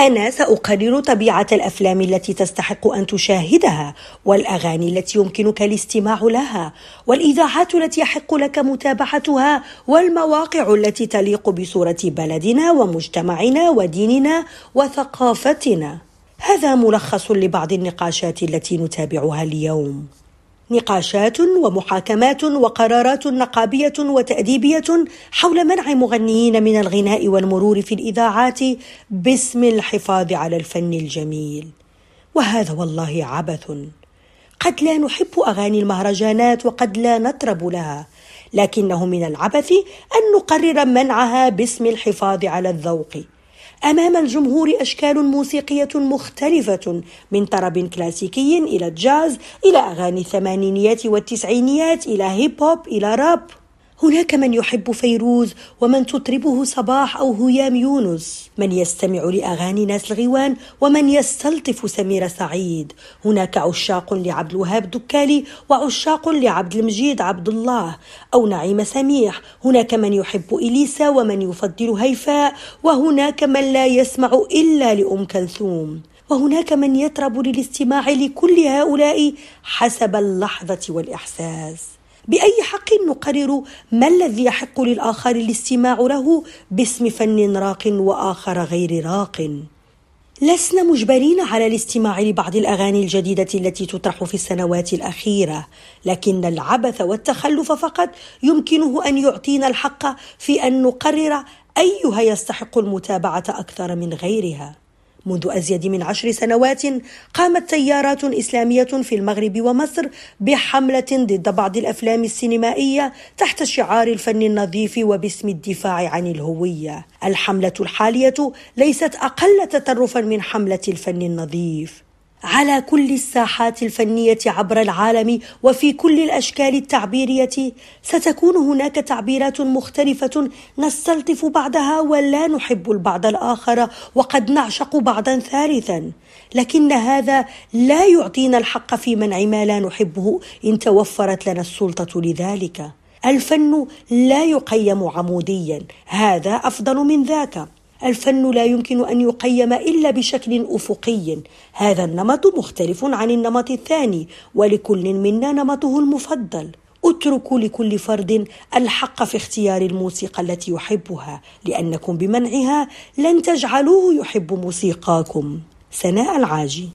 أنا سأقرر طبيعة الأفلام التي تستحق أن تشاهدها، والأغاني التي يمكنك الاستماع لها، والإذاعات التي يحق لك متابعتها، والمواقع التي تليق بصورة بلدنا ومجتمعنا وديننا وثقافتنا. هذا ملخص لبعض النقاشات التي نتابعها اليوم. نقاشات ومحاكمات وقرارات نقابية وتأديبية حول منع مغنيين من الغناء والمرور في الإذاعات باسم الحفاظ على الفن الجميل. وهذا والله عبث. قد لا نحب أغاني المهرجانات وقد لا نطرب لها، لكنه من العبث أن نقرر منعها باسم الحفاظ على الذوق. أمام الجمهور أشكال موسيقية مختلفة، من طرب كلاسيكي إلى الجاز إلى أغاني الثمانينيات والتسعينيات إلى هيب هوب إلى راب. هناك من يحب فيروز ومن تطربه صباح أو هيام يونس، من يستمع لأغاني ناس الغيوان ومن يستلطف سميرة سعيد. هناك عشاق لعبد الوهاب دكالي وعشاق لعبد المجيد عبد الله أو نعيم سميح. هناك من يحب إليسا ومن يفضل هيفاء، وهناك من لا يسمع إلا لأم كلثوم، وهناك من يطرب للاستماع لكل هؤلاء حسب اللحظة والإحساس. بأي حق نقرر ما الذي يحق للآخر الاستماع له باسم فن راق وآخر غير راق؟ لسنا مجبرين على الاستماع لبعض الأغاني الجديدة التي تطرح في السنوات الأخيرة، لكن العبث والتخلف فقط يمكنه أن يعطينا الحق في أن نقرر أيها يستحق المتابعة أكثر من غيرها. منذ أزيد من 10 سنوات قامت تيارات إسلامية في المغرب ومصر بحملة ضد بعض الأفلام السينمائية تحت شعار الفن النظيف وباسم الدفاع عن الهوية. الحملة الحالية ليست أقل تطرفا من حملة الفن النظيف. على كل الساحات الفنية عبر العالم وفي كل الأشكال التعبيرية ستكون هناك تعبيرات مختلفة نستلطف بعضها ولا نحب البعض الآخر، وقد نعشق بعضا ثالثا، لكن هذا لا يعطينا الحق في منع ما لا نحبه إن توفرت لنا السلطة لذلك. الفن لا يقيم عموديا، هذا أفضل من ذاك. الفن لا يمكن أن يقيم إلا بشكل أفقي. هذا النمط مختلف عن النمط الثاني، ولكل منا نمطه المفضل. اتركوا لكل فرد الحق في اختيار الموسيقى التي يحبها، لأنكم بمنعها لن تجعلوه يحب موسيقاكم. سناء العاجي.